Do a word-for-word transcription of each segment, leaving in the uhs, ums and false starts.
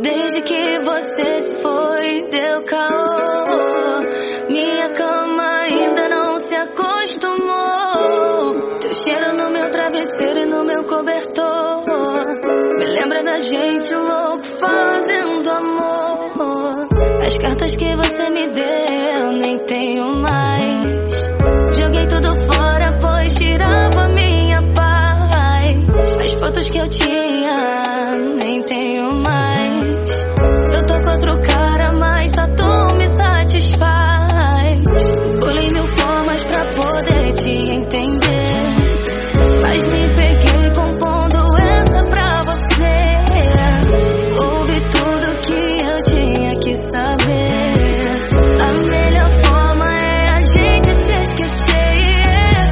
Desde que você se foi, deu caô. Minha cama ainda não se acostumou. Teu cheiro no meu travesseiro e no meu cobertor me lembra da gente louco fazendo amor. As cartas que você me deu nem tenho mais. Joguei tudo fora, pois tirava minha paz. As fotos que eu tinha nem tenho mais. Eu tô com outro cara, mas só tu me satisfaz. Pulei mil formas pra poder te entender, mas me peguei compondo essa pra você. Ouvi tudo que eu tinha que saber. A melhor forma é a gente se esquecer.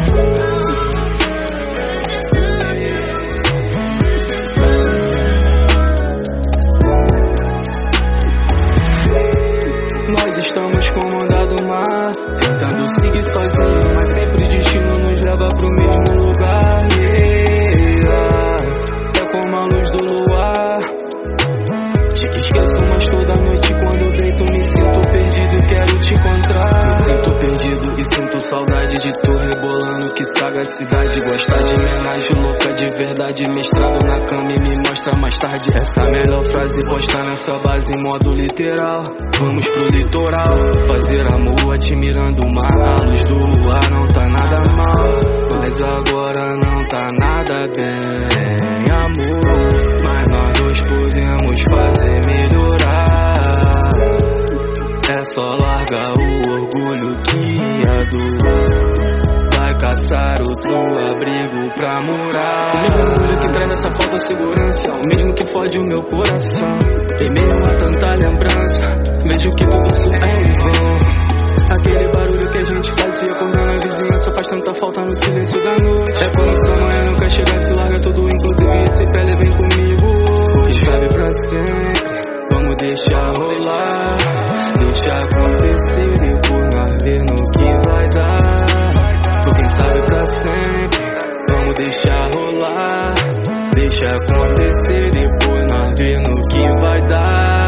Nós estamos como onda do mar, tentando seguir sozinho, mas sempre o destino nos leva pro mesmo lugar. Yeah. É como a luz do luar. Te esqueço, mas toda noite quando deito me sinto perdido, quero te encontrar. Me sinto perdido e sinto saudade de tu rebolando, que sagacidade. Gostar de homenagem louca de verdade, mestrado na cama e me mostra mais tarde. Essa melhor frase posta nessa base em modo literal. Vamos pro litoral, fazer amor admirando o mar. A luz do luar não tá nada mal, mas agora não tá nada bem, amor. Mas nós dois podemos fazer melhorar. É só largar o orgulho que a dor vai caçar outro abrigo pra morar. O mesmo orgulho que traz essa falsa segurança, o mesmo que fode o meu coração. Em meio a tanta lembrança, vejo que tudo isso é em vão. Aquele barulho que a gente fazia quando na vizinhança faz tanta falta no silêncio da noite. É como se amanhã nunca chegasse, larga tudo, inclusive esse pele, vem comigo hoje. Sabe pra sempre, vamos deixar rolar. Deixa acontecer, depois nós ver no que vai dar. Por quem sabe pra sempre, vamos deixar rolar. Deixa acontecer, depois nós ver no que vai dar.